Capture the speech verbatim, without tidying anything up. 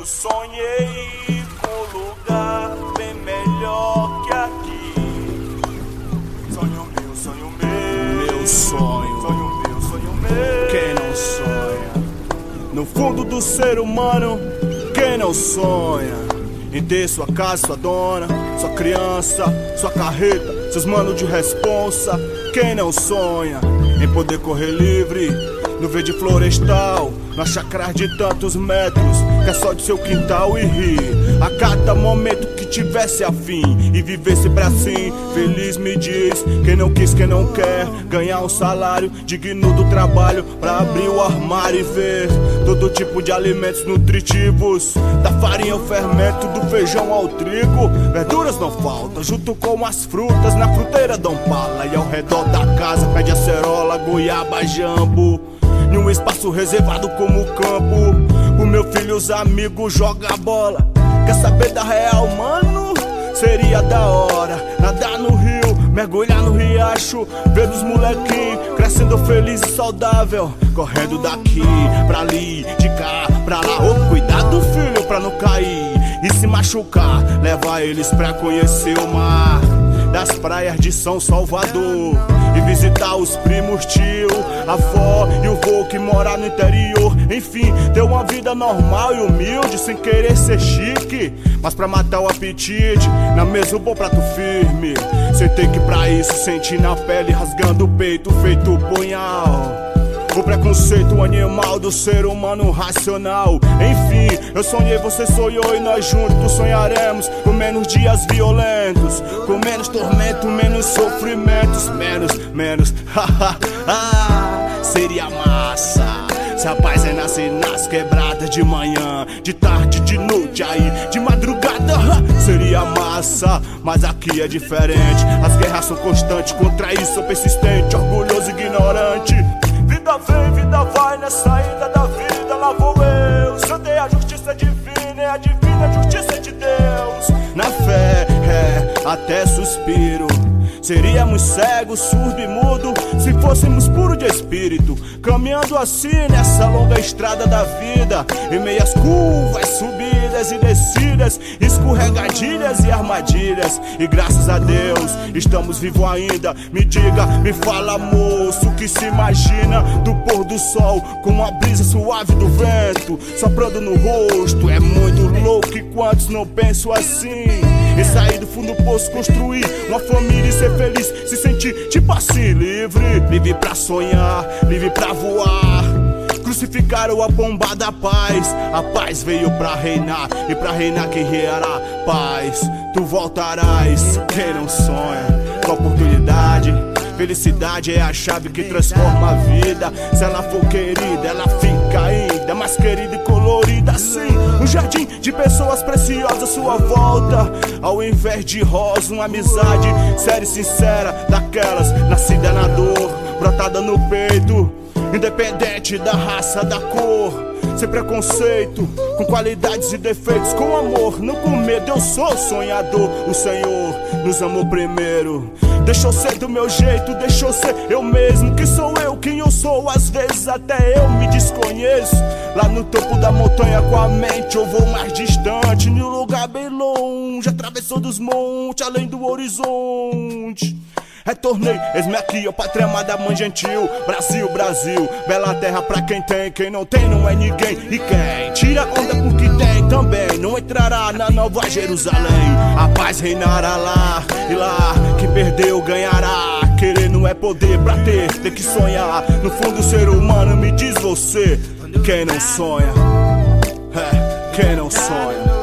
Eu sonhei com um lugar bem melhor que aqui. Sonho meu, sonho meu, meu sonho, sonho meu, sonho meu. Quem não sonha? No fundo do ser humano, quem não sonha em ter sua casa, sua dona, sua criança, sua carreta, seus manos de responsa? Quem não sonha em poder correr livre no verde florestal, na chácara de tantos metros, que é só de seu quintal e rir a cada momento que tivesse afim e vivesse pra assim. Feliz me diz quem não quis, quem não quer ganhar um salário digno do trabalho, pra abrir o armário e ver todo tipo de alimentos nutritivos, da farinha ao fermento, do feijão ao trigo. Verduras não faltam, junto com as frutas, na fruteira dão pala, e ao redor da casa pede acerola, goiaba, jambo, em um espaço reservado como campo. O meu filho, os amigos joga bola. Quer saber da real, mano? Seria da hora nadar no rio, mergulhar no riacho, ver os molequinhos crescendo feliz e saudável, correndo daqui pra ali, de cá pra lá. Oh, cuidado, filho, pra não cair e se machucar. Leva eles pra conhecer o mar das praias de São Salvador e visitar os primos, tio, avó e o vô que mora no interior. Enfim, ter uma vida normal e humilde, sem querer ser chique, mas pra matar o apetite, na mesa um bom prato firme, sem ter que pra isso sentir na pele, rasgando o peito feito punhal. O preconceito animal do ser humano racional. Enfim, eu sonhei, você sonhou e nós juntos sonharemos com menos dias violentos, com menos tormento, menos sofrimentos, menos, menos, haha, ah, seria massa se a paz renasce nas quebradas de manhã, de tarde, de noite, aí de madrugada. Seria massa, mas aqui é diferente. As guerras são constantes, contra isso sou persistente, orgulhoso, ignorante. Vida vem, vida vai, nessa ida da vida lá vou eu. Se eu dei a justiça divina, é a divina justiça de Deus. Na fé, é, até suspiro. Seríamos cegos, surdo e mudo se fôssemos puros de espírito, caminhando assim nessa longa estrada da vida, em meias curvas, subidas e descidas, escorregadilhas e armadilhas. E graças a Deus estamos vivos ainda. Me diga, me fala, moço, que se imagina do pôr do sol com a brisa suave do vento soprando no rosto. É muito louco e quantos não pensam assim, em sair do fundo do poço, construir uma família e ser feliz, se sentir tipo assim, livre. Livre pra sonhar, livre pra voar. Crucificaram a pomba da paz. A paz veio pra reinar, e pra reinar quem reinará? Paz, tu voltarás. Quem não sonha com oportunidade, felicidade é a chave que transforma a vida. Se ela for querida, ela fica ainda mais querida e colorida assim. Um jardim de pessoas preciosas à sua volta, ao invés de rosa, uma amizade séria e sincera, daquelas nascida na dor, brotada no peito, independente da raça, da cor, sem preconceito, com qualidades e defeitos, com amor, não com medo. Eu sou sonhador, o Senhor nos amou primeiro. Deixou ser do meu jeito, deixou ser eu mesmo. Que sou eu, quem eu sou, às vezes até eu me desconheço. Lá no topo da montanha com a mente eu vou mais distante, num lugar bem longe, atravessou dos montes, além do horizonte. Retornei, eis-me aqui, ó pátria amada, mãe gentil. Brasil, Brasil, bela terra pra quem tem. Quem não tem não é ninguém. E quem tira onda porque tem também não entrará na nova Jerusalém. A paz reinará lá, e lá quem perdeu ganhará. Querer não é poder, pra ter, tem que sonhar. No fundo o ser humano, me diz você, quem não sonha? É, quem não sonha?